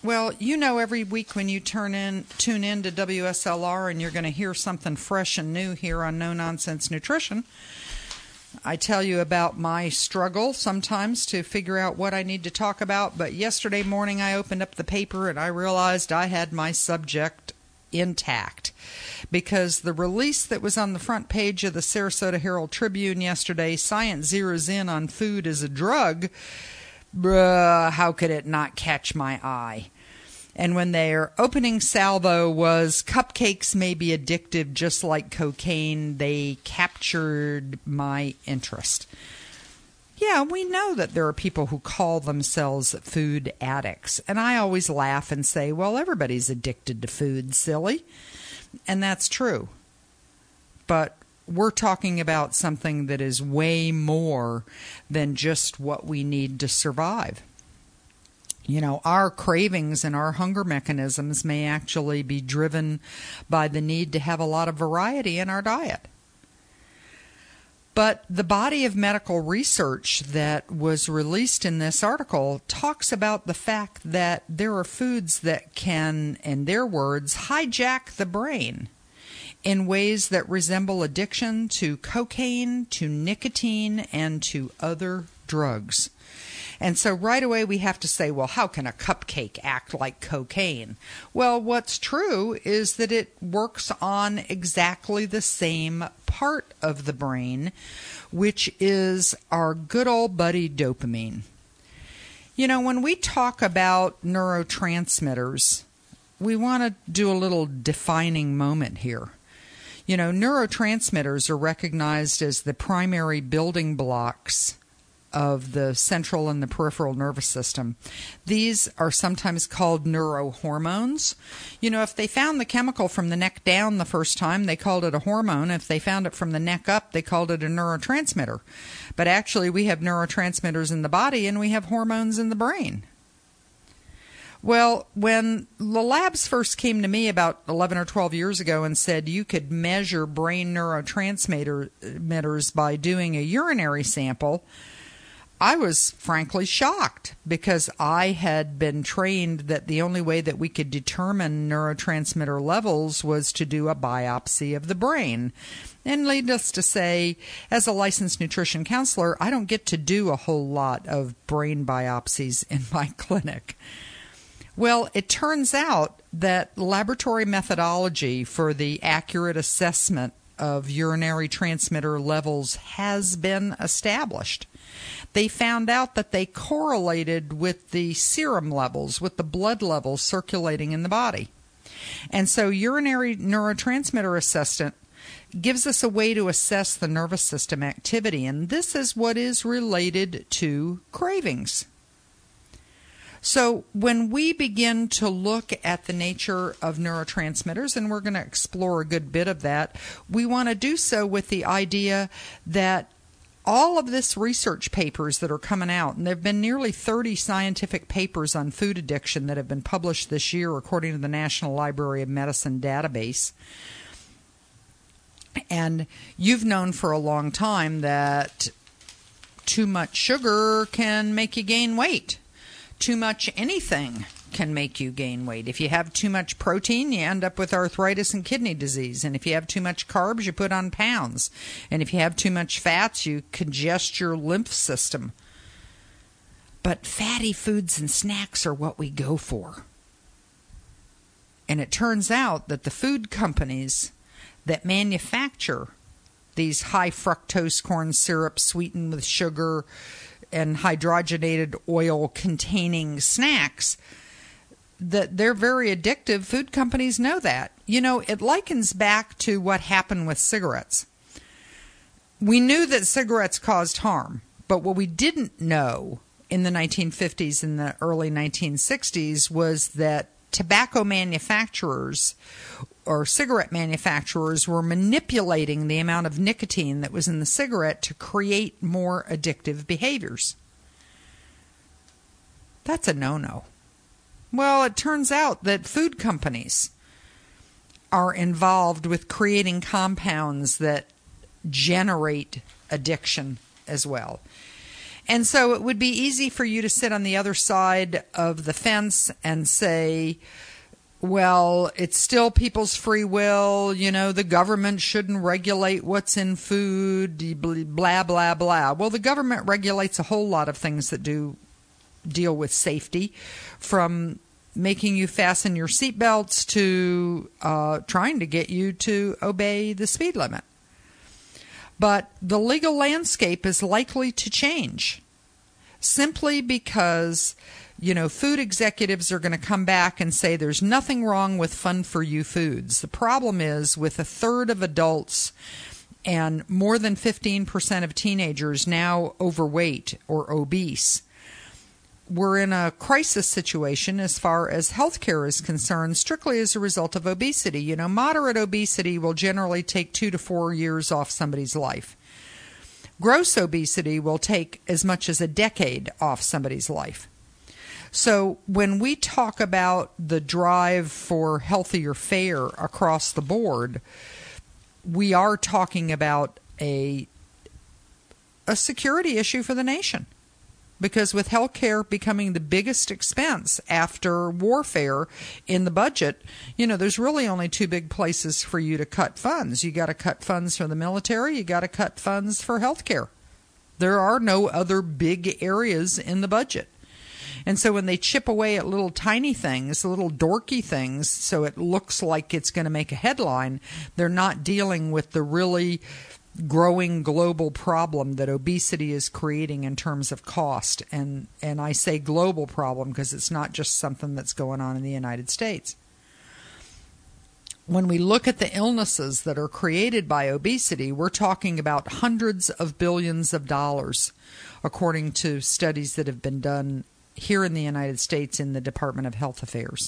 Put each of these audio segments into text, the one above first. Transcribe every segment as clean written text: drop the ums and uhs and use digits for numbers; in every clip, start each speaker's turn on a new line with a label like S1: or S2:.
S1: Well, you know, every week when you tune in to WSLR and you're going to hear something fresh and new here on No Nonsense Nutrition, I tell you about my struggle sometimes to figure out what I need to talk about. But yesterday morning I opened up the paper and I realized I had my subject intact, because the release that was on the front page of the Sarasota Herald Tribune yesterday, Science Zeroes In on Food as a Drug, how could it not catch my eye? And when their opening salvo was cupcakes may be addictive just like cocaine, they captured my interest. Yeah, we know that there are people who call themselves food addicts. And I always laugh and say, well, everybody's addicted to food, silly. And that's true. But we're talking about something that is way more than just what we need to survive. You know, our cravings and our hunger mechanisms may actually be driven by the need to have a lot of variety in our diet. But the body of medical research that was released in this article talks about the fact that there are foods that can, in their words, hijack the brain in ways that resemble addiction to cocaine, to nicotine, and to other drugs. And so right away we have to say, well, how can a cupcake act like cocaine? Well, what's true is that it works on exactly the same part of the brain, which is our good old buddy dopamine. You know, when we talk about neurotransmitters, we want to do a little defining moment here. You know, neurotransmitters are recognized as the primary building blocks of the central and the peripheral nervous system. These are sometimes called neurohormones. You know, if they found the chemical from the neck down the first time, they called it a hormone. If they found it from the neck up, they called it a neurotransmitter. But actually, we have neurotransmitters in the body and we have hormones in the brain. Well, when the labs first came to me about 11 or 12 years ago and said you could measure brain neurotransmitters by doing a urinary sample, I was frankly shocked, because I had been trained that the only way that we could determine neurotransmitter levels was to do a biopsy of the brain. And needless to say, as a licensed nutrition counselor, I don't get to do a whole lot of brain biopsies in my clinic. Well, it turns out that laboratory methodology for the accurate assessment of urinary transmitter levels has been established. They found out that they correlated with the serum levels, with the blood levels circulating in the body. And so urinary neurotransmitter assessment gives us a way to assess the nervous system activity, and this is what is related to cravings. So when we begin to look at the nature of neurotransmitters, and we're going to explore a good bit of that, we want to do so with the idea that all of this research papers that are coming out, and there have been nearly 30 scientific papers on food addiction that have been published this year according to the National Library of Medicine database. And you've known for a long time that too much sugar can make you gain weight. Too much anything can make you gain weight. If you have too much protein, you end up with arthritis and kidney disease. And if you have too much carbs, you put on pounds. And if you have too much fats, you congest your lymph system. But fatty foods and snacks are what we go for. And it turns out that the food companies that manufacture these high fructose corn syrup sweetened with sugar and hydrogenated oil containing snacks, that they're very addictive. Food companies know that. You know, it likens back to what happened with cigarettes. We knew that cigarettes caused harm, but what we didn't know in the 1950s and the early 1960s was that tobacco manufacturers or cigarette manufacturers were manipulating the amount of nicotine that was in the cigarette to create more addictive behaviors. That's a no-no. Well, it turns out that food companies are involved with creating compounds that generate addiction as well. And so it would be easy for you to sit on the other side of the fence and say, well, it's still people's free will. The government shouldn't regulate what's in food, blah, blah, blah. Well, the government regulates a whole lot of things that deal with safety, from making you fasten your seatbelts to trying to get you to obey the speed limit. But the legal landscape is likely to change simply because, food executives are going to come back and say there's nothing wrong with fun-for-you foods. The problem is, with a third of adults and more than 15% of teenagers now overweight or obese, we're in a crisis situation as far as healthcare is concerned, strictly as a result of obesity. Moderate obesity will generally take 2 to 4 years off somebody's life. Gross obesity will take as much as a decade off somebody's life. So when we talk about the drive for healthier fare across the board, we are talking about a security issue for the nation. Because with healthcare becoming the biggest expense after warfare in the budget, there's really only two big places for you to cut funds. You got to cut funds for the military. You got to cut funds for healthcare. There are no other big areas in the budget. And so when they chip away at little tiny things, little dorky things, so it looks like it's going to make a headline, they're not dealing with the really growing global problem that obesity is creating in terms of cost. And I say global problem because it's not just something that's going on in the United States. When we look at the illnesses that are created by obesity, we're talking about hundreds of billions of dollars, according to studies that have been done here in the United States in the Department of Health Affairs.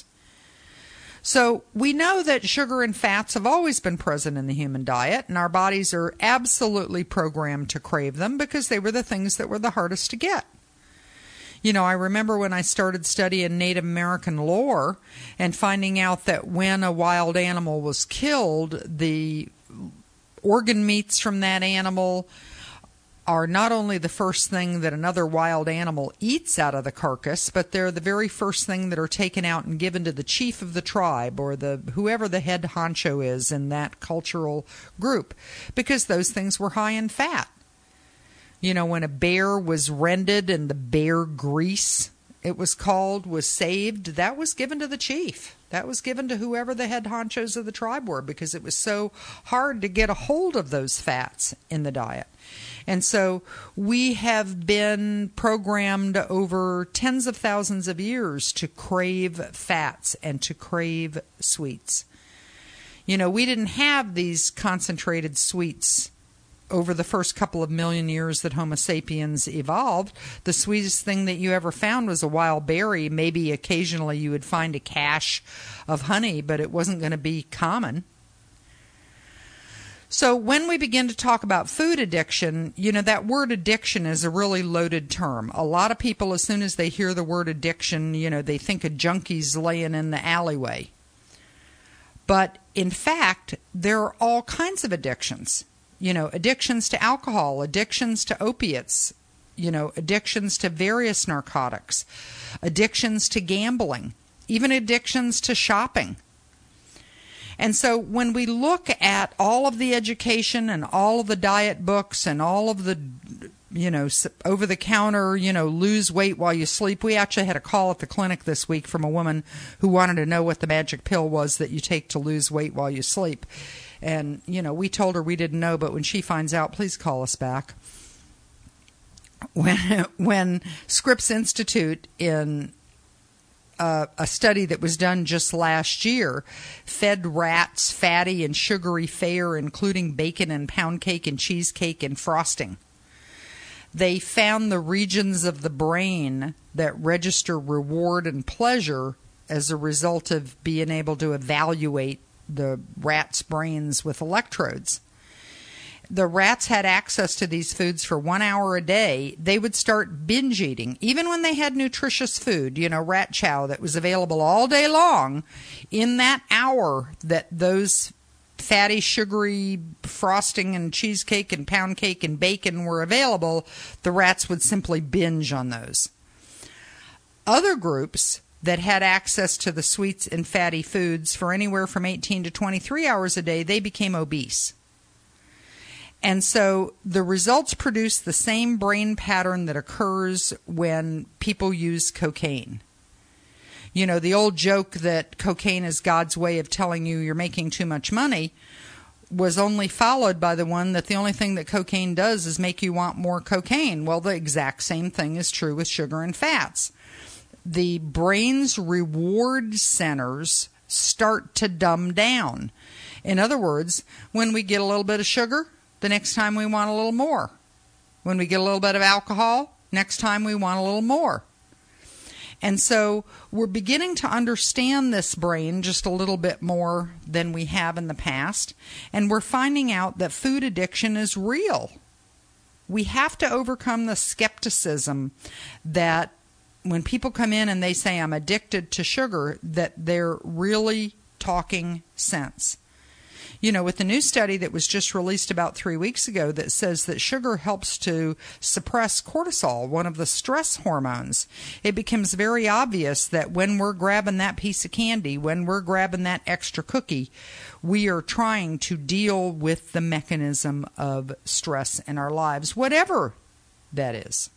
S1: So we know that sugar and fats have always been present in the human diet, and our bodies are absolutely programmed to crave them because they were the things that were the hardest to get. I remember when I started studying Native American lore and finding out that when a wild animal was killed, the organ meats from that animal are not only the first thing that another wild animal eats out of the carcass, but they're the very first thing that are taken out and given to the chief of the tribe or whoever the head honcho is in that cultural group, because those things were high in fat. When a bear was rended and the bear grease, it was called, was saved, that was given to the chief. That was given to whoever the head honchos of the tribe were, because it was so hard to get a hold of those fats in the diet. And so we have been programmed over tens of thousands of years to crave fats and to crave sweets. We didn't have these concentrated sweets over the first couple of million years that Homo sapiens evolved. The sweetest thing that you ever found was a wild berry. Maybe occasionally you would find a cache of honey, but it wasn't going to be common. So when we begin to talk about food addiction, that word addiction is a really loaded term. A lot of people, as soon as they hear the word addiction, they think of junkies laying in the alleyway. But in fact, there are all kinds of addictions. Addictions to alcohol, addictions to opiates, addictions to various narcotics, addictions to gambling, even addictions to shopping. And so when we look at all of the education and all of the diet books and all of the, over-the-counter, lose weight while you sleep. We actually had a call at the clinic this week from a woman who wanted to know what the magic pill was that you take to lose weight while you sleep. And, we told her we didn't know, but when she finds out, please call us back. When Scripps Institute in a study that was done just last year fed rats fatty and sugary fare, including bacon and pound cake and cheesecake and frosting, they found the regions of the brain that register reward and pleasure as a result of being able to evaluate the rats' brains with electrodes. The rats had access to these foods for 1 hour a day. They would start binge eating, even when they had nutritious food, rat chow that was available all day long. In that hour that those fatty, sugary frosting and cheesecake and pound cake and bacon were available, the rats would simply binge on those. Other groups that had access to the sweets and fatty foods for anywhere from 18 to 23 hours a day, they became obese. And so the results produce the same brain pattern that occurs when people use cocaine. You know, the old joke that cocaine is God's way of telling you you're making too much money was only followed by the one that the only thing that cocaine does is make you want more cocaine. Well, the exact same thing is true with sugar and fats. The brain's reward centers start to dumb down. In other words, when we get a little bit of sugar, the next time we want a little more. When we get a little bit of alcohol, next time we want a little more. And so we're beginning to understand this brain just a little bit more than we have in the past. And we're finding out that food addiction is real. We have to overcome the skepticism that when people come in and they say, I'm addicted to sugar, that they're really talking sense. You know, with the new study that was just released about 3 weeks ago that says that sugar helps to suppress cortisol, one of the stress hormones, it becomes very obvious that when we're grabbing that piece of candy, when we're grabbing that extra cookie, we are trying to deal with the mechanism of stress in our lives, whatever that is.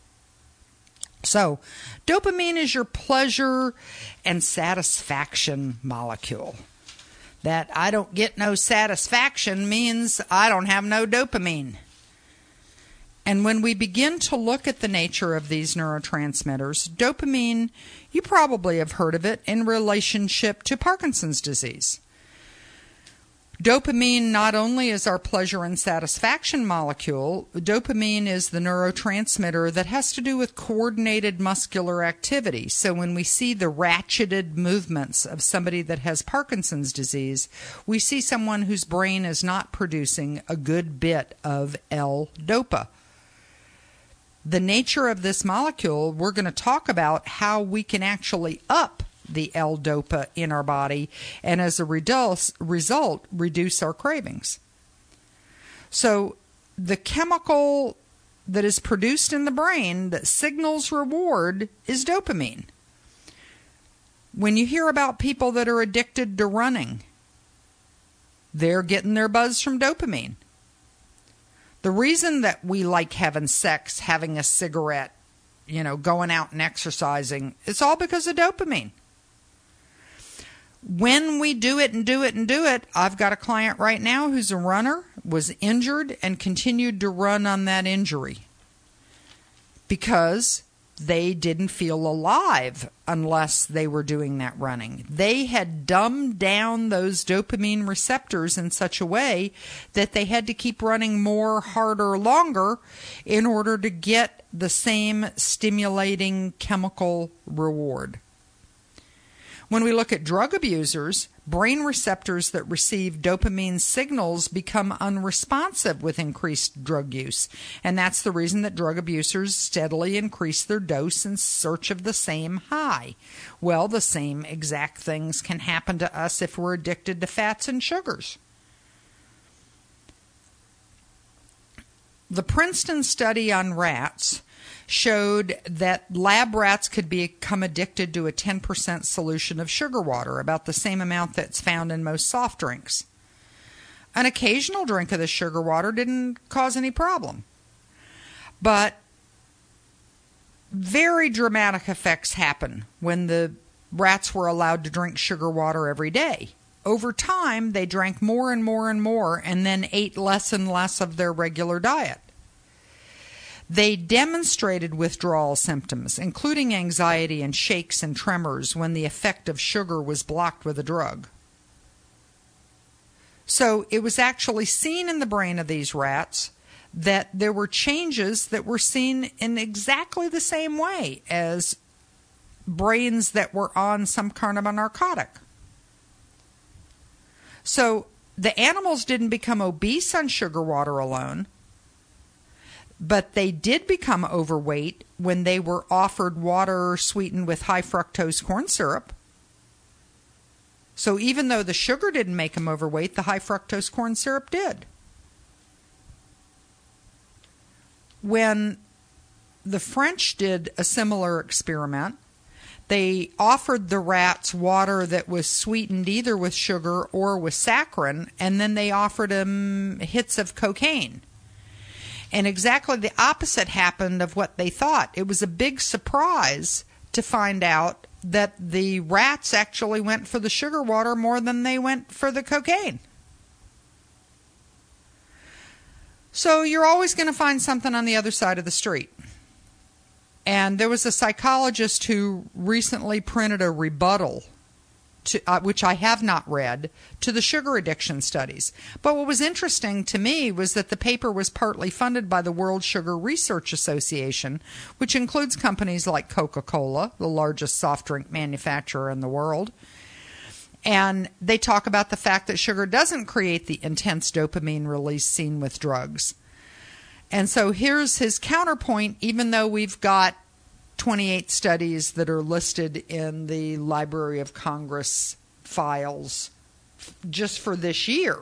S1: So, dopamine is your pleasure and satisfaction molecule. That I don't get no satisfaction means I don't have no dopamine. And when we begin to look at the nature of these neurotransmitters, dopamine, you probably have heard of it in relationship to Parkinson's disease. Dopamine not only is our pleasure and satisfaction molecule, dopamine is the neurotransmitter that has to do with coordinated muscular activity. So when we see the ratcheted movements of somebody that has Parkinson's disease, we see someone whose brain is not producing a good bit of L-DOPA. The nature of this molecule, we're going to talk about how we can actually up the L-DOPA in our body, and as a result, reduce our cravings. So the chemical that is produced in the brain that signals reward is dopamine. When you hear about people that are addicted to running, they're getting their buzz from dopamine. The reason that we like having sex, having a cigarette, you know, going out and exercising, it's all because of dopamine. When we do it and do it and do it, I've got a client right now who's a runner, was injured, and continued to run on that injury because they didn't feel alive unless they were doing that running. They had dumbed down those dopamine receptors in such a way that they had to keep running more, harder, longer in order to get the same stimulating chemical reward. When we look at drug abusers, brain receptors that receive dopamine signals become unresponsive with increased drug use. And that's the reason that drug abusers steadily increase their dose in search of the same high. Well, the same exact things can happen to us if we're addicted to fats and sugars. The Princeton study on rats showed that lab rats could become addicted to a 10% solution of sugar water, about the same amount that's found in most soft drinks. An occasional drink of the sugar water didn't cause any problem. But very dramatic effects happen when the rats were allowed to drink sugar water every day. Over time, they drank more and more and more and then ate less and less of their regular diet. They demonstrated withdrawal symptoms, including anxiety and shakes and tremors when the effect of sugar was blocked with a drug. So it was actually seen in the brain of these rats that there were changes that were seen in exactly the same way as brains that were on some kind of a narcotic. So the animals didn't become obese on sugar water alone, but they did become overweight when they were offered water sweetened with high fructose corn syrup. So even though the sugar didn't make them overweight, the high fructose corn syrup did. When the French did a similar experiment, they offered the rats water that was sweetened either with sugar or with saccharin, and then they offered them hits of cocaine. And exactly the opposite happened of what they thought. It was a big surprise to find out that the rats actually went for the sugar water more than they went for the cocaine. So you're always going to find something on the other side of the street. And there was a psychologist who recently printed a rebuttal, to, which I have not read, to the sugar addiction studies. But what was interesting to me was that the paper was partly funded by the World Sugar Research Association, which includes companies like Coca-Cola, the largest soft drink manufacturer in the world. And they talk about the fact that sugar doesn't create the intense dopamine release seen with drugs. And so here's his counterpoint, even though we've got 28 studies that are listed in the Library of Congress files just for this year.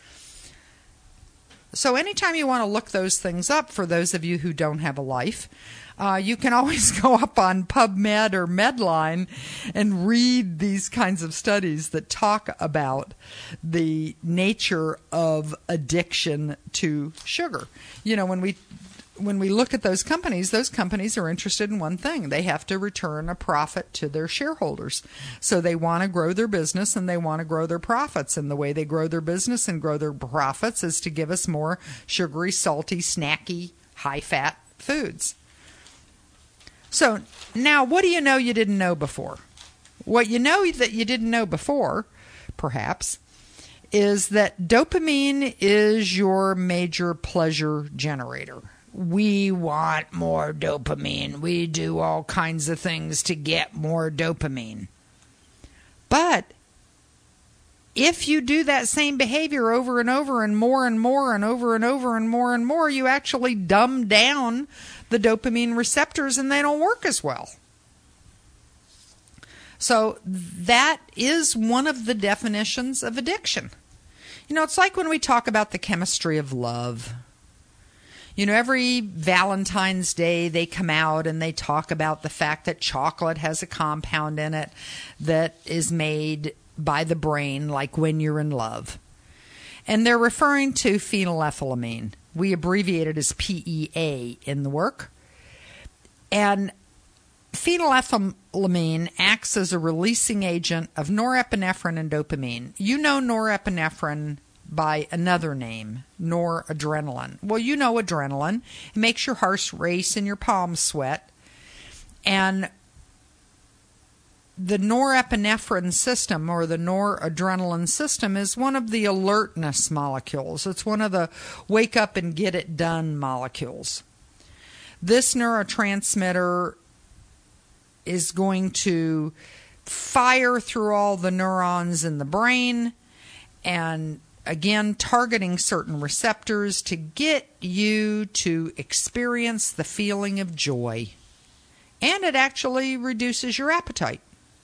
S1: So anytime you want to look those things up, for those of you who don't have a life, you can always go up on PubMed or Medline and read these kinds of studies that talk about the nature of addiction to sugar. You know, when we look at those companies are interested in one thing. They have to return a profit to their shareholders. So they want to grow their business and they want to grow their profits. And the way they grow their business and grow their profits is to give us more sugary, salty, snacky, high-fat foods. So now, what do you know you didn't know before? What you know that you didn't know before, perhaps, is that dopamine is your major pleasure generator. We want more dopamine. We do all kinds of things to get more dopamine. But if you do that same behavior over and over and more and more and over and over and more and more, you actually dumb down the dopamine receptors and they don't work as well. So that is one of the definitions of addiction. You know, it's like when we talk about the chemistry of love. You know, every Valentine's Day they come out and they talk about the fact that chocolate has a compound in it that is made by the brain, like when you're in love. And they're referring to phenylethylamine. We abbreviate it as PEA in the work. And phenylethylamine acts as a releasing agent of norepinephrine and dopamine. You know norepinephrine by another name, noradrenaline. Well, you know adrenaline. It makes your heart race and your palms sweat. And the norepinephrine system, or the noradrenaline system, is one of the alertness molecules. It's one of the wake up and get it done molecules. This neurotransmitter is going to fire through all the neurons in the brain and, again, targeting certain receptors to get you to experience the feeling of joy. And it actually reduces your appetite.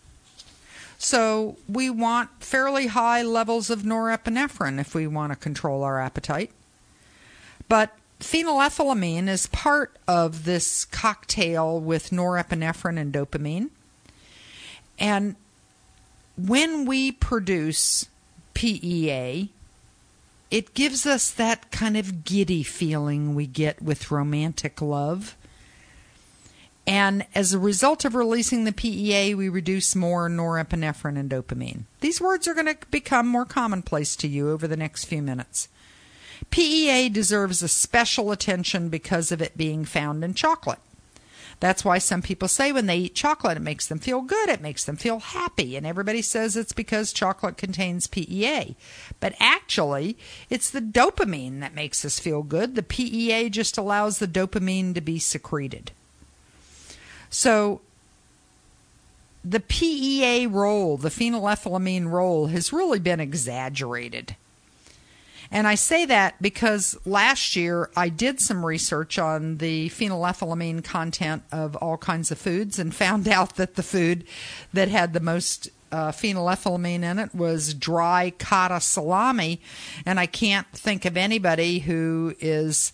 S1: So we want fairly high levels of norepinephrine if we want to control our appetite. But phenylethylamine is part of this cocktail with norepinephrine and dopamine. And when we produce PEA, it gives us that kind of giddy feeling we get with romantic love. And as a result of releasing the PEA, we reduce more norepinephrine and dopamine. These words are going to become more commonplace to you over the next few minutes. PEA deserves a special attention because of it being found in chocolate. That's why some people say when they eat chocolate, it makes them feel good, it makes them feel happy, and everybody says it's because chocolate contains PEA. But actually, it's the dopamine that makes us feel good. The PEA just allows the dopamine to be secreted. So the PEA role, the phenylethylamine role, has really been exaggerated. And I say that because last year I did some research on the phenylethylamine content of all kinds of foods and found out that the food that had the most phenylethylamine in it was dry cotta salami. And I can't think of anybody who is,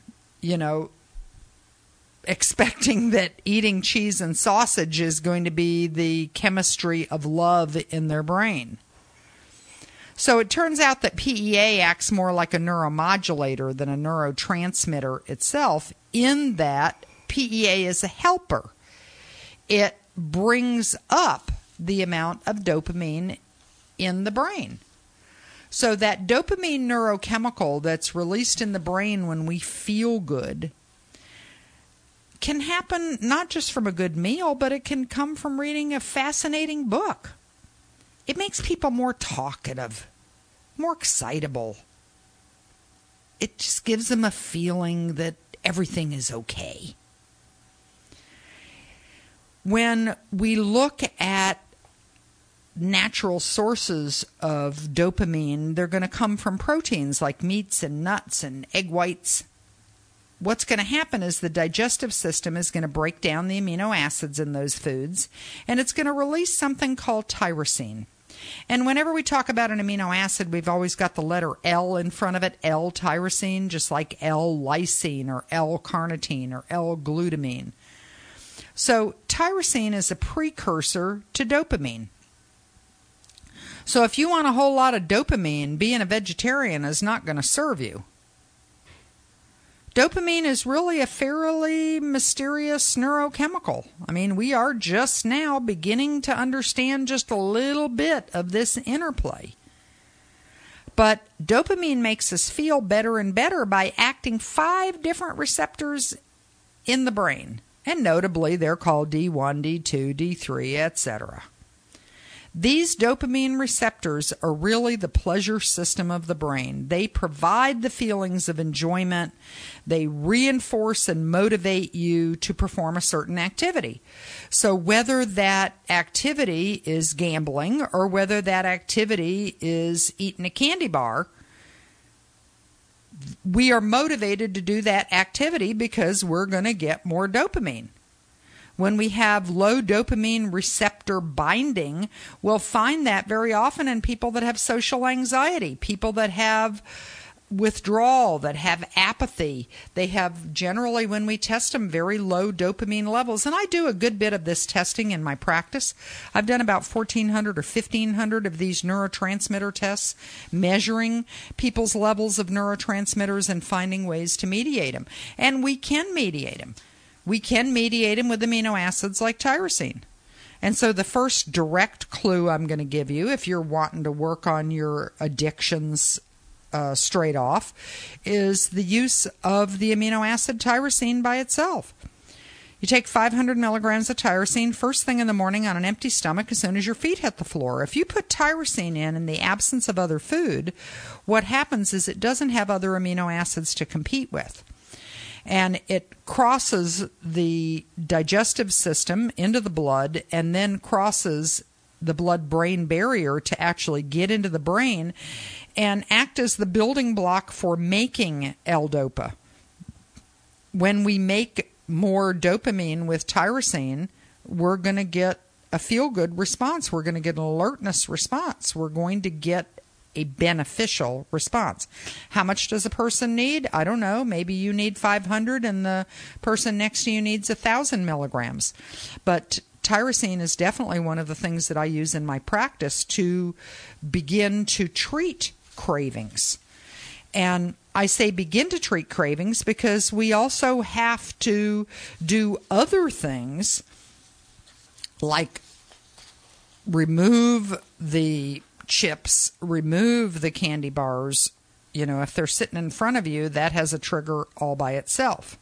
S1: expecting that eating cheese and sausage is going to be the chemistry of love in their brain. So it turns out that PEA acts more like a neuromodulator than a neurotransmitter itself, in that PEA is a helper. It brings up the amount of dopamine in the brain. So that dopamine neurochemical that's released in the brain when we feel good can happen not just from a good meal, but it can come from reading a fascinating book. It makes people more talkative, more excitable. It just gives them a feeling that everything is okay. When we look at natural sources of dopamine, they're going to come from proteins like meats and nuts and egg whites. What's going to happen is the digestive system is going to break down the amino acids in those foods, and it's going to release something called tyrosine. And whenever we talk about an amino acid, we've always got the letter L in front of it, L-tyrosine, just like L-lysine or L-carnitine or L-glutamine. So tyrosine is a precursor to dopamine. So if you want a whole lot of dopamine, being a vegetarian is not going to serve you. Dopamine is really a fairly mysterious neurochemical. I mean, we are just now beginning to understand just a little bit of this interplay. But dopamine makes us feel better and better by acting 5 different receptors in the brain. And notably, they're called D1, D2, D3, etc. These dopamine receptors are really the pleasure system of the brain. They provide the feelings of enjoyment. They reinforce and motivate you to perform a certain activity. So whether that activity is gambling or whether that activity is eating a candy bar, we are motivated to do that activity because we're going to get more dopamine. When we have low dopamine receptor binding, we'll find that very often in people that have social anxiety, people that have withdrawal, that have apathy. They have generally, when we test them, very low dopamine levels. And I do a good bit of this testing in my practice. I've done about 1,400 or 1,500 of these neurotransmitter tests, measuring people's levels of neurotransmitters and finding ways to mediate them. And we can mediate them. We can mediate them with amino acids like tyrosine. And so the first direct clue I'm going to give you, if you're wanting to work on your addictions straight off, is the use of the amino acid tyrosine by itself. You take 500 milligrams of tyrosine first thing in the morning on an empty stomach as soon as your feet hit the floor. If you put tyrosine in the absence of other food, what happens is it doesn't have other amino acids to compete with. And it crosses the digestive system into the blood and then crosses the blood-brain barrier to actually get into the brain and act as the building block for making L-DOPA. When we make more dopamine with tyrosine, we're going to get a feel-good response. We're going to get an alertness response. We're going to get a beneficial response. How much does a person need? I don't know. Maybe you need 500 and the person next to you needs 1,000 milligrams. But tyrosine is definitely one of the things that I use in my practice to begin to treat cravings. And I say begin to treat cravings because we also have to do other things like remove the chips, remove the candy bars. You know, if they're sitting in front of you, that has a trigger all by itself.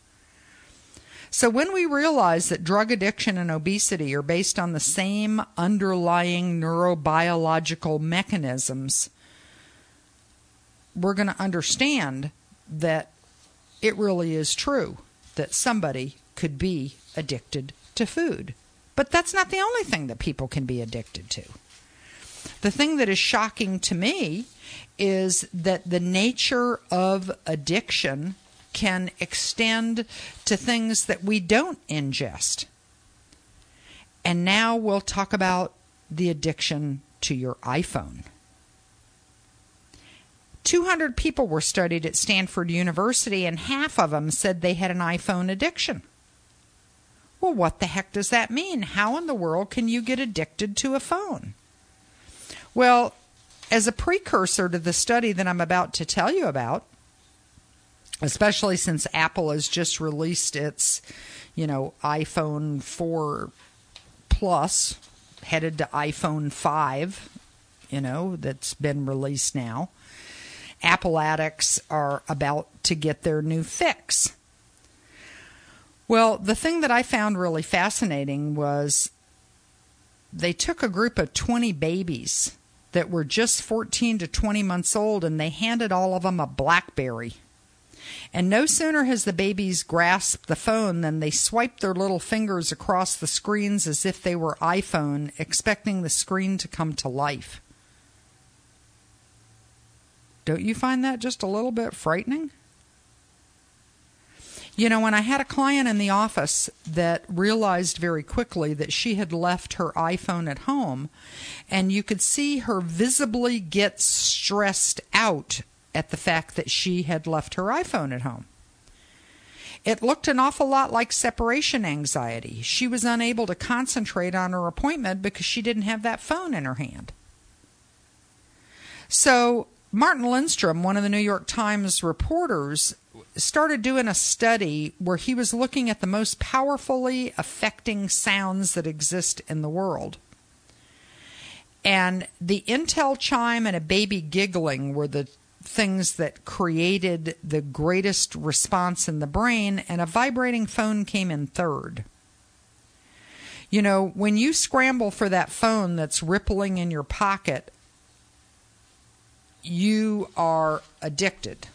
S1: So when we realize that drug addiction and obesity are based on the same underlying neurobiological mechanisms, we're going to understand that it really is true that somebody could be addicted to food. But that's not the only thing that people can be addicted to. The thing that is shocking to me is that the nature of addiction can extend to things that we don't ingest. And now we'll talk about the addiction to your iPhone. 200 people were studied at Stanford University, and half of them said they had an iPhone addiction. Well, what the heck does that mean? How in the world can you get addicted to a phone? Well, as a precursor to the study that I'm about to tell you about, especially since Apple has just released its, iPhone 4 Plus, headed to iPhone 5, that's been released now. Apple addicts are about to get their new fix. Well, the thing that I found really fascinating was they took a group of 20 babies that were just 14 to 20 months old, and they handed all of them a BlackBerry. And no sooner has the babies grasped the phone than they swiped their little fingers across the screens as if they were iPhone, expecting the screen to come to life. Don't you find that just a little bit frightening? When I had a client in the office that realized very quickly that she had left her iPhone at home, and you could see her visibly get stressed out at the fact that she had left her iPhone at home. It looked an awful lot like separation anxiety. She was unable to concentrate on her appointment because she didn't have that phone in her hand. So Martin Lindstrom, one of the New York Times reporters, started doing a study where he was looking at the most powerfully affecting sounds that exist in the world. And the Intel chime and a baby giggling were the things that created the greatest response in the brain, and a vibrating phone came in third. When you scramble for that phone that's rippling in your pocket, you are addicted.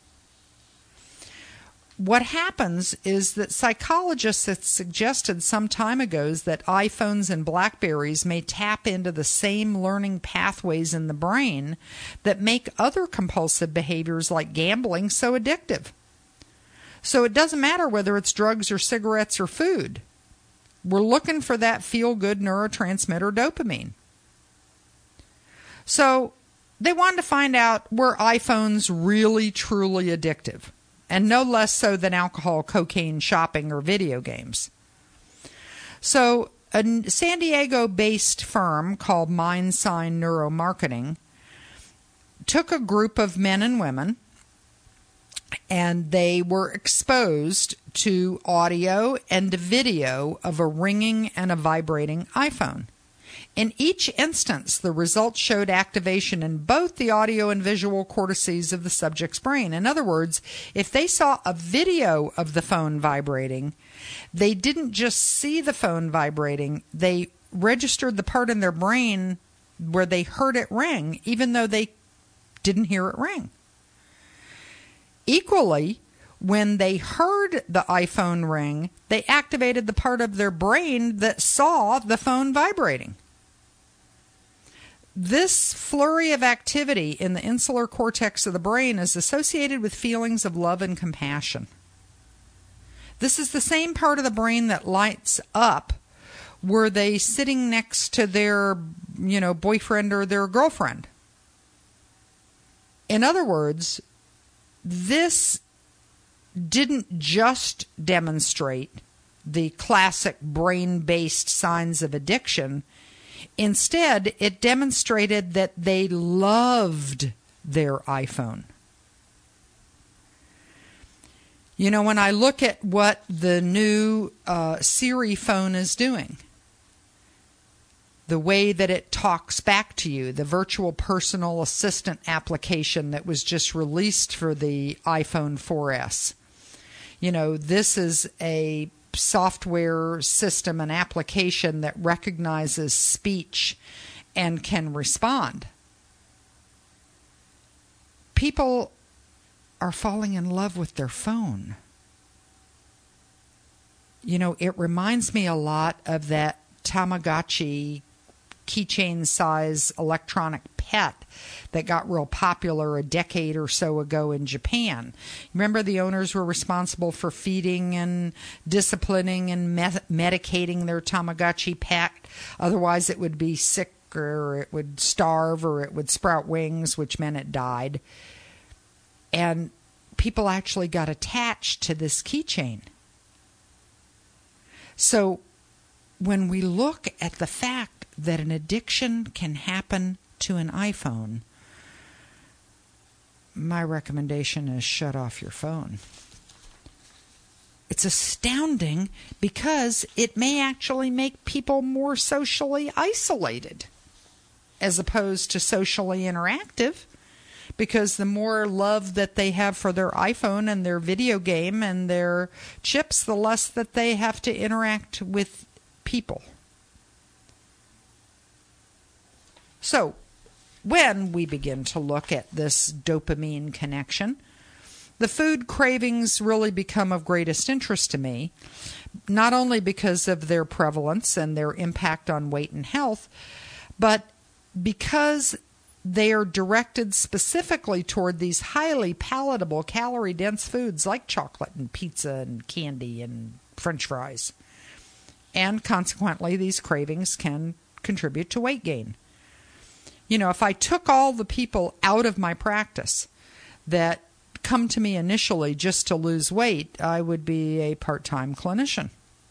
S1: What happens is that psychologists have suggested some time ago that iPhones and BlackBerries may tap into the same learning pathways in the brain that make other compulsive behaviors like gambling so addictive. So it doesn't matter whether it's drugs or cigarettes or food. We're looking for that feel-good neurotransmitter dopamine. So they wanted to find out, were iPhones really, truly addictive? And no less so than alcohol, cocaine, shopping, or video games. So a San Diego-based firm called MindSign Neuromarketing took a group of men and women, and they were exposed to audio and video of a ringing and a vibrating iPhone. In each instance, the results showed activation in both the audio and visual cortices of the subject's brain. In other words, if they saw a video of the phone vibrating, they didn't just see the phone vibrating, they registered the part in their brain where they heard it ring, even though they didn't hear it ring. Equally, when they heard the iPhone ring, they activated the part of their brain that saw the phone vibrating. This flurry of activity in the insular cortex of the brain is associated with feelings of love and compassion. This is the same part of the brain that lights up were they sitting next to their, boyfriend or their girlfriend. In other words, this didn't just demonstrate the classic brain-based signs of addiction. Instead, it demonstrated that they loved their iPhone. When I look at what the new Siri phone is doing, the way that it talks back to you, the virtual personal assistant application that was just released for the iPhone 4S. This is a software system, an application that recognizes speech and can respond. People are falling in love with their phone. It reminds me a lot of that Tamagotchi keychain size electronic pet that got real popular a decade or so ago in Japan. Remember, the owners were responsible for feeding and disciplining and medicating their Tamagotchi pet. Otherwise, it would be sick, or it would starve, or it would sprout wings, which meant it died. And people actually got attached to this keychain. So when we look at the fact that an addiction can happen to an iPhone, my recommendation is shut off your phone. It's astounding because it may actually make people more socially isolated as opposed to socially interactive, because the more love that they have for their iPhone and their video game and their chips, the less that they have to interact with people. So, when we begin to look at this dopamine connection, the food cravings really become of greatest interest to me, not only because of their prevalence and their impact on weight and health, but because they are directed specifically toward these highly palatable, calorie-dense foods like chocolate and pizza and candy and French fries. And consequently, these cravings can contribute to weight gain. You know, if I took all the people out of my practice that come to me initially just to lose weight, I would be a part-time clinician.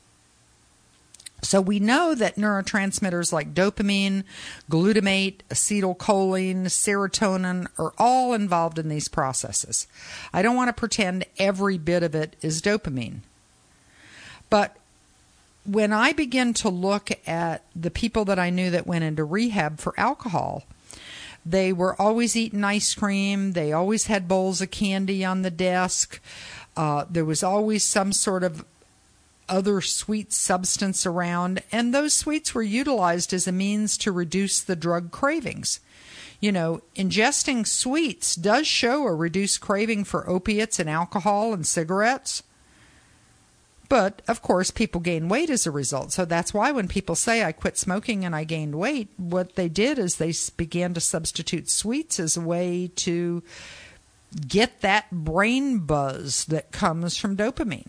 S1: So we know that neurotransmitters like dopamine, glutamate, acetylcholine, serotonin are all involved in these processes. I don't want to pretend every bit of it is dopamine. But when I begin to look at the people that I knew that went into rehab for alcohol, they were always eating ice cream. They always had bowls of candy on the desk. There was always some sort of other sweet substance around, and those sweets were utilized as a means to reduce the drug cravings. You know, ingesting sweets does show a reduced craving for opiates and alcohol and cigarettes. But, of course, people gain weight as a result. So that's why when people say, I quit smoking and I gained weight, what they did is they began to substitute sweets as a way to get that brain buzz that comes from dopamine.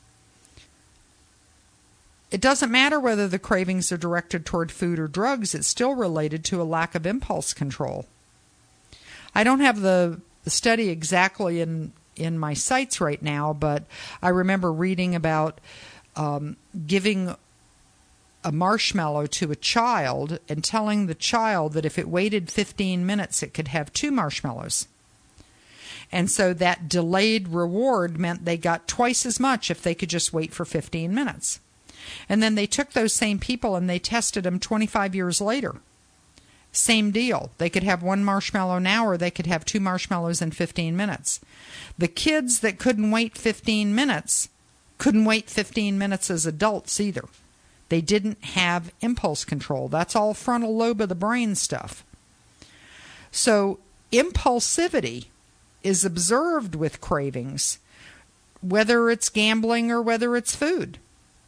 S1: It doesn't matter whether the cravings are directed toward food or drugs, it's still related to a lack of impulse control. I don't have the study exactly in my sites right now, but I remember reading about giving a marshmallow to a child and telling the child that if it waited 15 minutes, it could have 2 marshmallows. And so that delayed reward meant they got twice as much if they could just wait for 15 minutes. And then they took those same people and they tested them 25 years later. Same deal. They could have 1 marshmallow now, or they could have 2 marshmallows in 15 minutes. The kids that couldn't wait 15 minutes couldn't wait 15 minutes as adults either. They didn't have impulse control. That's all frontal lobe of the brain stuff. So impulsivity is observed with cravings, whether it's gambling or whether it's food.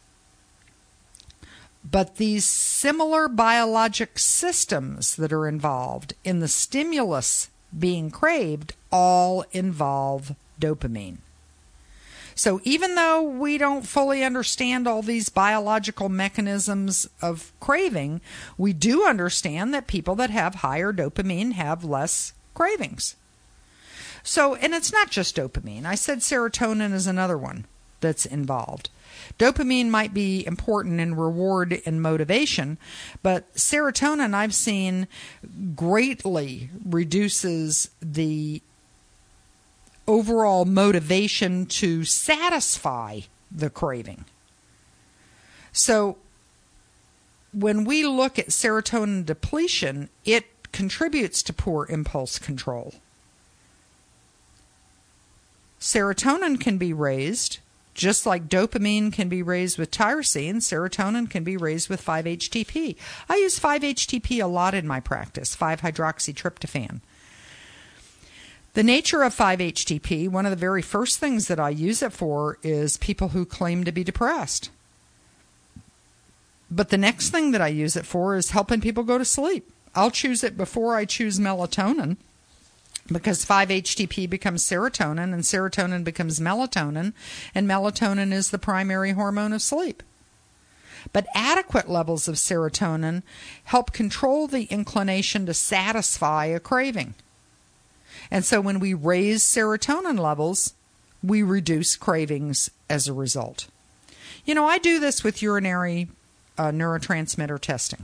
S1: But these similar biologic systems that are involved in the stimulus being craved all involve dopamine. So even though we don't fully understand all these biological mechanisms of craving, we do understand that people that have higher dopamine have less cravings. So, and it's not just dopamine. I said serotonin is another one that's involved. Dopamine might be important in reward and motivation, but serotonin I've seen greatly reduces the overall motivation to satisfy the craving. So when we look at serotonin depletion, it contributes to poor impulse control. Serotonin can be raised. Just like dopamine can be raised with tyrosine, serotonin can be raised with 5-HTP. I use 5-HTP a lot in my practice, 5-hydroxytryptophan. The nature of 5-HTP, one of the very first things that I use it for is people who claim to be depressed. But the next thing that I use it for is helping people go to sleep. I'll choose it before I choose melatonin, because 5-HTP becomes serotonin, and serotonin becomes melatonin, and melatonin is the primary hormone of sleep. But adequate levels of serotonin help control the inclination to satisfy a craving. And so when we raise serotonin levels, we reduce cravings as a result. I do this with urinary neurotransmitter testing.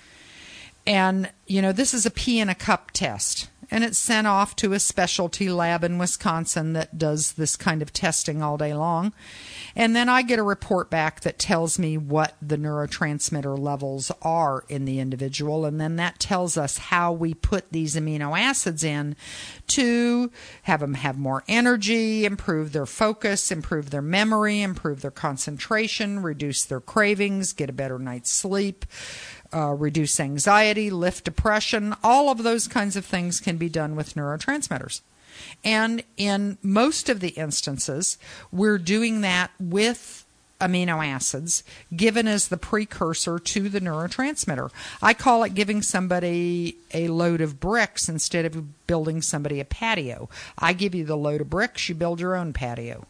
S1: And, this is a pee in a cup test. And it's sent off to a specialty lab in Wisconsin that does this kind of testing all day long. And then I get a report back that tells me what the neurotransmitter levels are in the individual. And then that tells us how we put these amino acids in to have them have more energy, improve their focus, improve their memory, improve their concentration, reduce their cravings, get a better night's sleep, reduce anxiety, lift depression. All of those kinds of things can be done with neurotransmitters. And in most of the instances, we're doing that with amino acids given as the precursor to the neurotransmitter. I call it giving somebody a load of bricks instead of building somebody a patio. I give you the load of bricks, you build your own patio.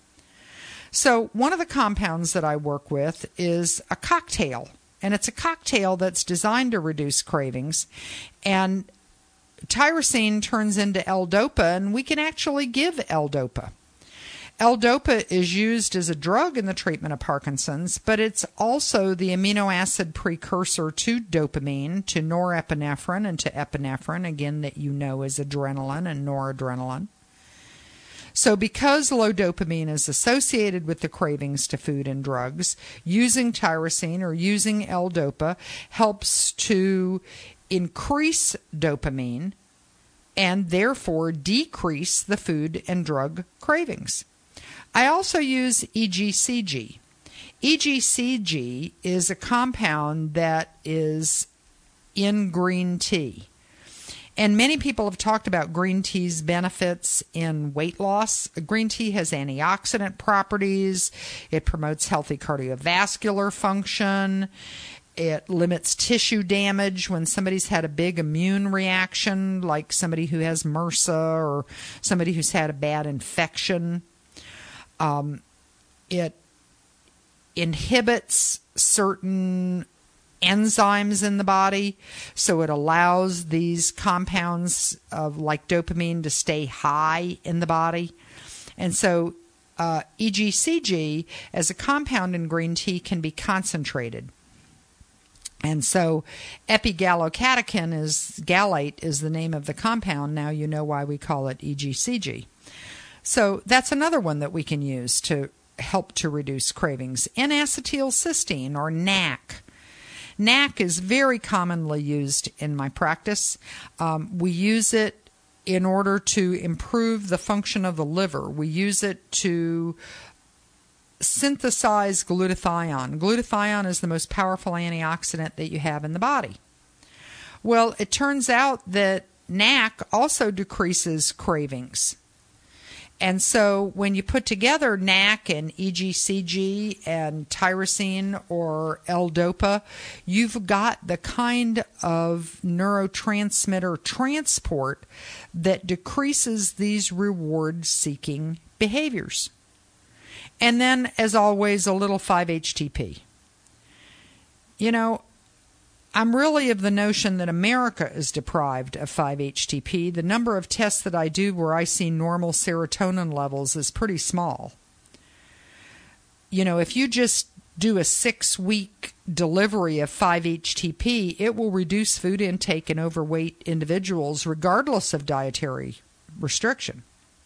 S1: So one of the compounds that I work with is a cocktail. And it's a cocktail that's designed to reduce cravings. And tyrosine turns into L-DOPA, and we can actually give L-DOPA. L-DOPA is used as a drug in the treatment of Parkinson's, but it's also the amino acid precursor to dopamine, to norepinephrine, and to epinephrine, again, that as adrenaline and noradrenaline. So because low dopamine is associated with the cravings to food and drugs, using tyrosine or using L-DOPA helps to increase dopamine and therefore decrease the food and drug cravings. I also use EGCG. EGCG is a compound that is in green tea. And many people have talked about green tea's benefits in weight loss. Green tea has antioxidant properties. It promotes healthy cardiovascular function. It limits tissue damage when somebody's had a big immune reaction, like somebody who has MRSA or somebody who's had a bad infection. It inhibits certain enzymes in the body, so it allows these compounds of like dopamine to stay high in the body. And so EGCG as a compound in green tea can be concentrated. And so epigallocatechin gallate is the name of the compound. Now you know why we call it EGCG. So that's another one that we can use to help to reduce cravings. N-acetylcysteine, or NAC. NAC is very commonly used in my practice. We use it in order to improve the function of the liver. We use it to synthesize glutathione. Glutathione is the most powerful antioxidant that you have in the body. Well, it turns out that NAC also decreases cravings. And so when you put together NAC and EGCG and tyrosine or L-DOPA, you've got the kind of neurotransmitter transport that decreases these reward-seeking behaviors. And then, as always, a little 5-HTP. I'm really of the notion that America is deprived of 5-HTP. The number of tests that I do where I see normal serotonin levels is pretty small. If you just do a 6-week delivery of 5-HTP, it will reduce food intake in overweight individuals regardless of dietary restriction.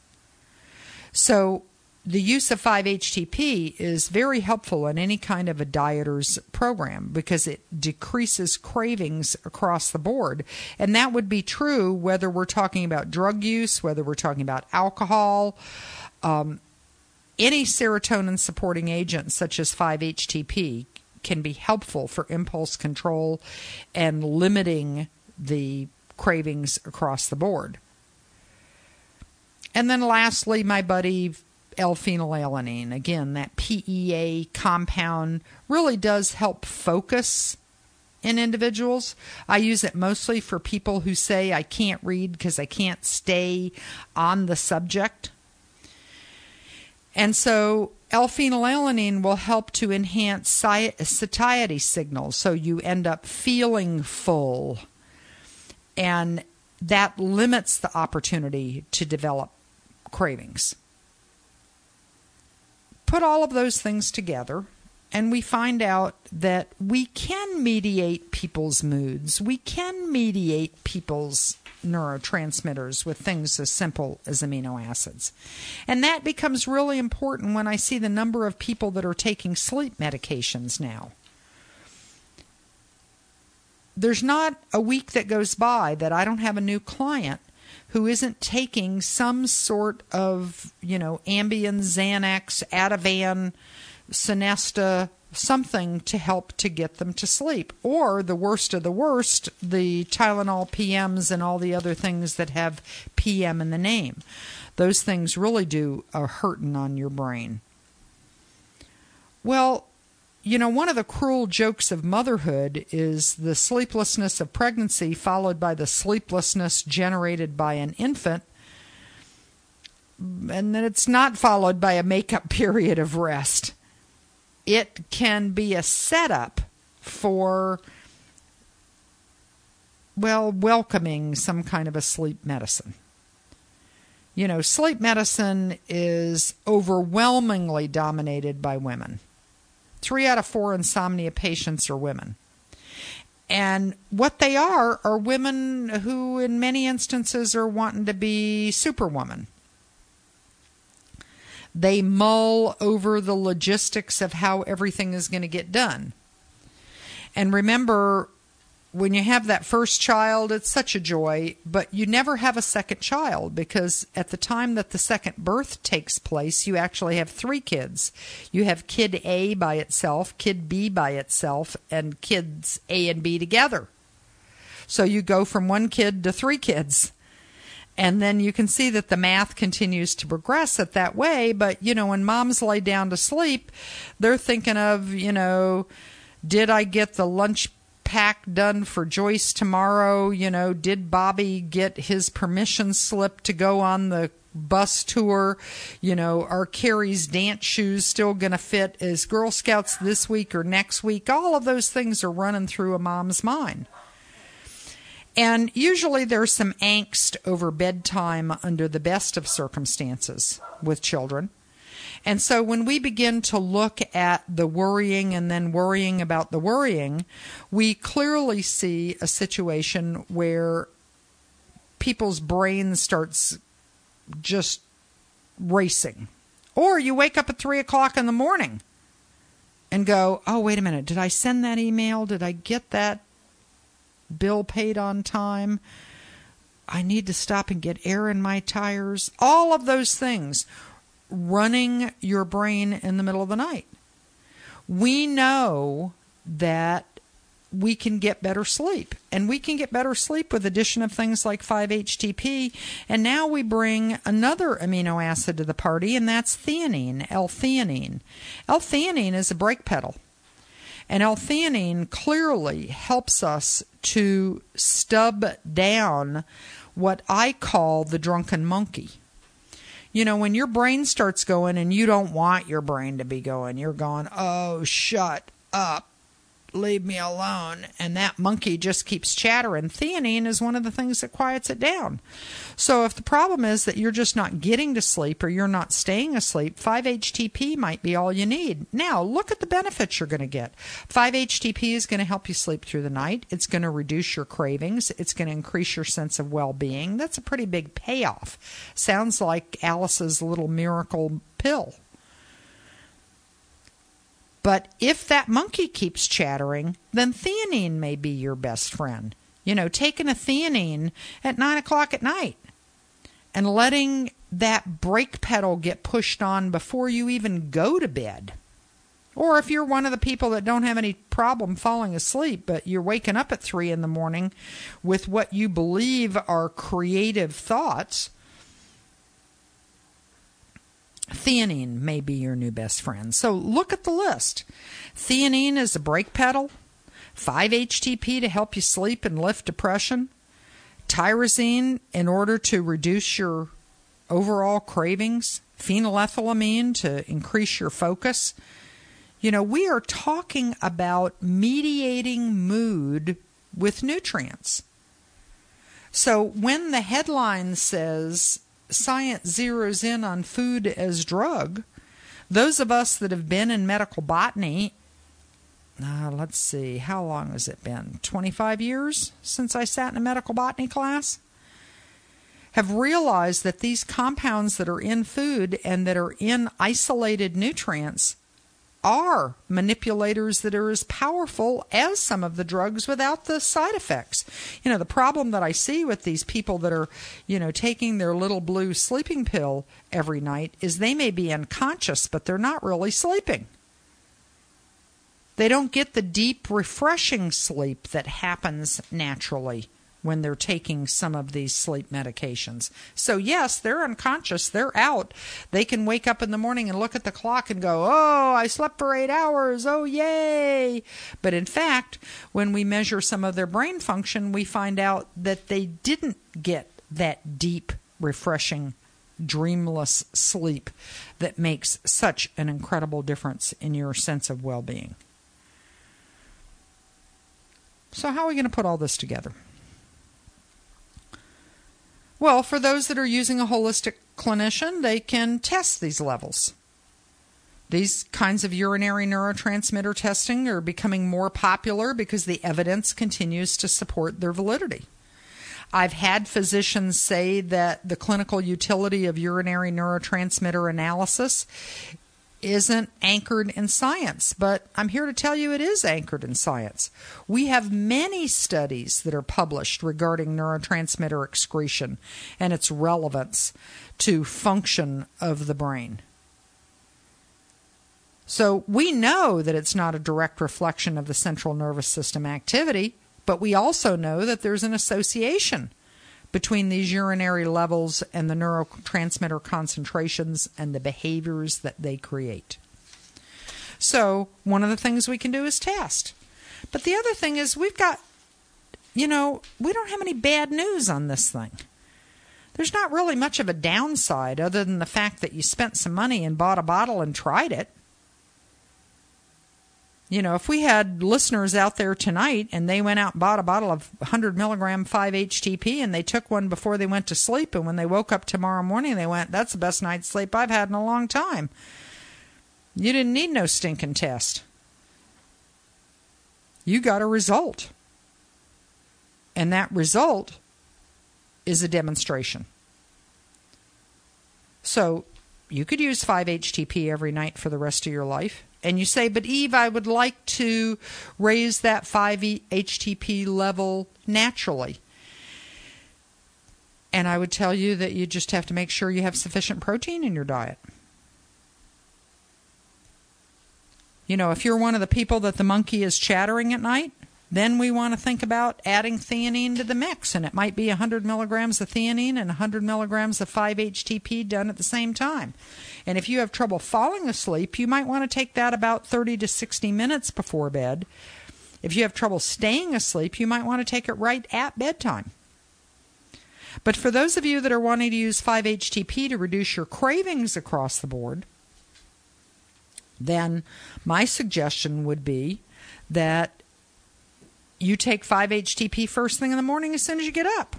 S1: So the use of 5-HTP is very helpful in any kind of a dieter's program because it decreases cravings across the board. And that would be true whether we're talking about drug use, whether we're talking about alcohol. Any serotonin supporting agent such as 5-HTP can be helpful for impulse control and limiting the cravings across the board. And then lastly, my buddy L-phenylalanine. Again, that PEA compound really does help focus in individuals. I use it mostly for people who say, I can't read because I can't stay on the subject. And so L-phenylalanine will help to enhance satiety signals, so you end up feeling full. And that limits the opportunity to develop cravings. Put all of those things together, and we find out that we can mediate people's moods. We can mediate people's neurotransmitters with things as simple as amino acids. And that becomes really important when I see the number of people that are taking sleep medications now. There's not a week that goes by that I don't have a new client who isn't taking some sort of, Ambien, Xanax, Ativan, Sonesta, something to help to get them to sleep. Or the worst of the worst, the Tylenol PMs and all the other things that have PM in the name. Those things really do a hurting on your brain. Well, one of the cruel jokes of motherhood is the sleeplessness of pregnancy followed by the sleeplessness generated by an infant, and then it's not followed by a make-up period of rest. It can be a setup for, welcoming some kind of a sleep medicine. Sleep medicine is overwhelmingly dominated by women. 3 out of 4 insomnia patients are women. And what they are women who in many instances are wanting to be superwoman. They mull over the logistics of how everything is going to get done. And remember, when you have that first child, it's such a joy, but you never have a second child because at the time that the second birth takes place, you actually have 3 kids. You have kid A by itself, kid B by itself, and kids A and B together. So you go from 1 kid to 3 kids. And then you can see that the math continues to progress it that way. But, when moms lay down to sleep, they're thinking of, did I get the lunch pack done for Joyce tomorrow? Did Bobby get his permission slip to go on the bus tour? Are Carrie's dance shoes still going to fit as Girl Scouts this week or next week? All of those things are running through a mom's mind. And usually there's some angst over bedtime under the best of circumstances with children. And so when we begin to look at the worrying and then worrying about the worrying, we clearly see a situation where people's brain starts just racing. Or you wake up at 3 o'clock in the morning and go, oh, wait a minute, did I send that email? Did I get that bill paid on time? I need to stop and get air in my tires. All of those things running your brain in the middle of the night. We know that we can get better sleep, and we can get better sleep with addition of things like 5-HTP, and now we bring another amino acid to the party, and that's theanine, L-theanine. L-theanine is a brake pedal. And L-theanine clearly helps us to stub down what I call the drunken monkey. When your brain starts going and you don't want your brain to be going, you're going, oh, shut up, leave me alone. And that monkey just keeps chattering. Theanine is one of the things that quiets it down. So if the problem is that you're just not getting to sleep or you're not staying asleep, 5-HTP might be all you need. Now, look at the benefits you're going to get. 5-HTP is going to help you sleep through the night. It's going to reduce your cravings. It's going to increase your sense of well-being. That's a pretty big payoff. Sounds like Alice's little miracle pill. But if that monkey keeps chattering, then theanine may be your best friend. Taking a theanine at 9 o'clock at night and letting that brake pedal get pushed on before you even go to bed. Or if you're one of the people that don't have any problem falling asleep, but you're waking up at 3 in the morning with what you believe are creative thoughts, theanine may be your new best friend. So look at the list. Theanine is a brake pedal. 5-HTP to help you sleep and lift depression, tyrosine in order to reduce your overall cravings, phenylethylamine to increase your focus. You know, we are talking about mediating mood with nutrients. So when the headline says science zeroes in on food as drug, those of us that have been in medical botany, let's see, how long has it been? 25 years since I sat in a medical botany class? Have realized that these compounds that are in food and that are in isolated nutrients are manipulators that are as powerful as some of the drugs without the side effects. You know, the problem that I see with these people that are, taking their little blue sleeping pill every night is they may be unconscious, but they're not really sleeping. They don't get the deep, refreshing sleep that happens naturally when they're taking some of these sleep medications. So yes, they're unconscious, they're out. They can wake up in the morning and look at the clock and go, oh, I slept for 8 hours, oh yay. But in fact, when we measure some of their brain function, we find out that they didn't get that deep, refreshing, dreamless sleep that makes such an incredible difference in your sense of well-being. So how are we going to put all this together? Well, for those that are using a holistic clinician, they can test these levels. These kinds of urinary neurotransmitter testing are becoming more popular because the evidence continues to support their validity. I've had physicians say that the clinical utility of urinary neurotransmitter analysis isn't anchored in science, but I'm here to tell you it is anchored in science. We have many studies that are published regarding neurotransmitter excretion and its relevance to function of the brain. So we know that it's not a direct reflection of the central nervous system activity, but we also know that there's an association between these urinary levels and the neurotransmitter concentrations and the behaviors that they create. So one of the things we can do is test. But the other thing is we don't have any bad news on this thing. There's not really much of a downside other than the fact that you spent some money and bought a bottle and tried it. You know, if we had listeners out there tonight and they went out and bought a bottle of 100 milligram 5-HTP and they took one before they went to sleep, and when they woke up tomorrow morning they went, that's the best night's sleep I've had in a long time. You didn't need no stinking test. You got a result. And that result is a demonstration. So you could use 5-HTP every night for the rest of your life. And you say, but Eve, I would like to raise that 5-HTP level naturally. And I would tell you that you just have to make sure you have sufficient protein in your diet. You know, if you're one of the people that the monkey is chattering at night, then we want to think about adding theanine to the mix. And it might be 100 milligrams of theanine and 100 milligrams of 5-HTP done at the same time. And if you have trouble falling asleep, you might want to take that about 30 to 60 minutes before bed. If you have trouble staying asleep, you might want to take it right at bedtime. But for those of you that are wanting to use 5-HTP to reduce your cravings across the board, then my suggestion would be that you take 5-HTP first thing in the morning as soon as you get up.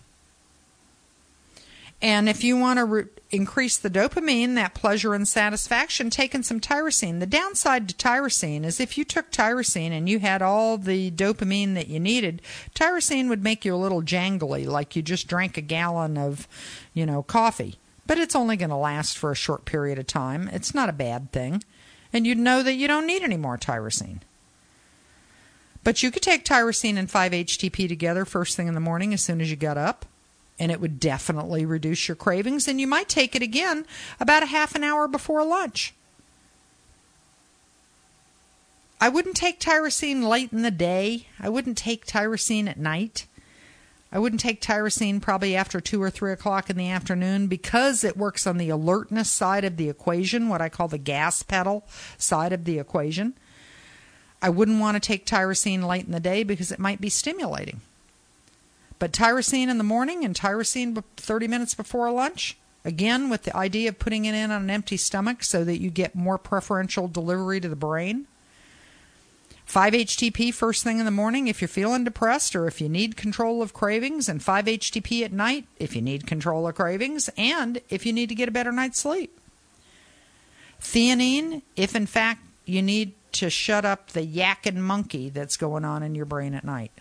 S1: And if you want to increase the dopamine, that pleasure and satisfaction, taking some tyrosine. The downside to tyrosine is if you took tyrosine and you had all the dopamine that you needed, tyrosine would make you a little jangly, like you just drank a gallon of, coffee. But it's only going to last for a short period of time. It's not a bad thing. And you'd know that you don't need any more tyrosine. But you could take tyrosine and 5-HTP together first thing in the morning as soon as you got up, and it would definitely reduce your cravings, and you might take it again about a half an hour before lunch. I wouldn't take tyrosine late in the day. I wouldn't take tyrosine at night. I wouldn't take tyrosine probably after 2 or 3 o'clock in the afternoon because it works on the alertness side of the equation, what I call the gas pedal side of the equation. I wouldn't want to take tyrosine late in the day because it might be stimulating. But tyrosine in the morning and tyrosine 30 minutes before lunch, again, with the idea of putting it in on an empty stomach so that you get more preferential delivery to the brain. 5-HTP first thing in the morning if you're feeling depressed or if you need control of cravings, and 5-HTP at night if you need control of cravings and if you need to get a better night's sleep. Theanine if, in fact, you need to shut up the yakking monkey that's going on in your brain at night.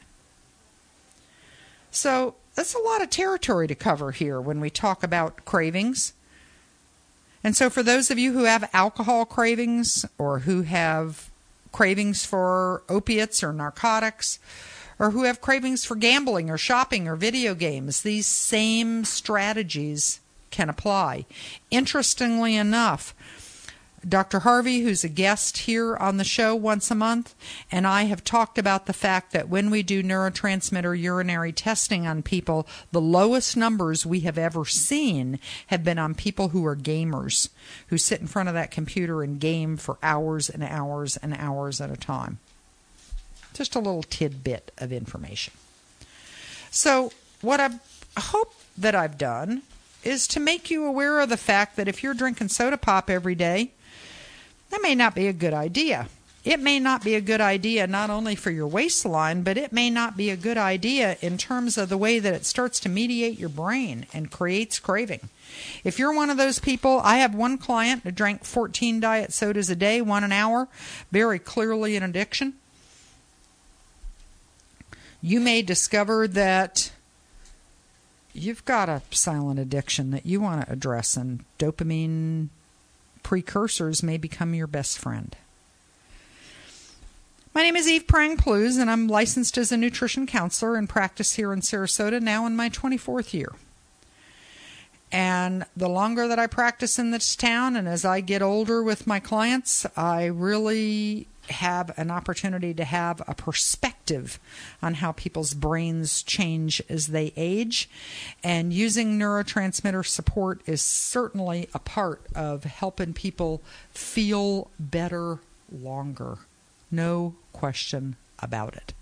S1: So that's a lot of territory to cover here when we talk about cravings. And so for those of you who have alcohol cravings or who have cravings for opiates or narcotics, or who have cravings for gambling or shopping or video games, these same strategies can apply. Interestingly enough, Dr. Harvey, who's a guest here on the show once a month, and I have talked about the fact that when we do neurotransmitter urinary testing on people, the lowest numbers we have ever seen have been on people who are gamers, who sit in front of that computer and game for hours and hours and hours at a time. Just a little tidbit of information. So what I hope that I've done is to make you aware of the fact that if you're drinking soda pop every day, that may not be a good idea. It may not be a good idea not only for your waistline, but it may not be a good idea in terms of the way that it starts to mediate your brain and creates craving. If you're one of those people, I have one client who drank 14 diet sodas a day, 1 an hour, very clearly an addiction. You may discover that you've got a silent addiction that you want to address, and dopamine precursors may become your best friend. My name is Eve Prang-Plews, and I'm licensed as a nutrition counselor and practice here in Sarasota, now in my 24th year. And the longer that I practice in this town, and as I get older with my clients, I really have an opportunity to have a perspective on how people's brains change as they age. And using neurotransmitter support is certainly a part of helping people feel better longer. No question about it.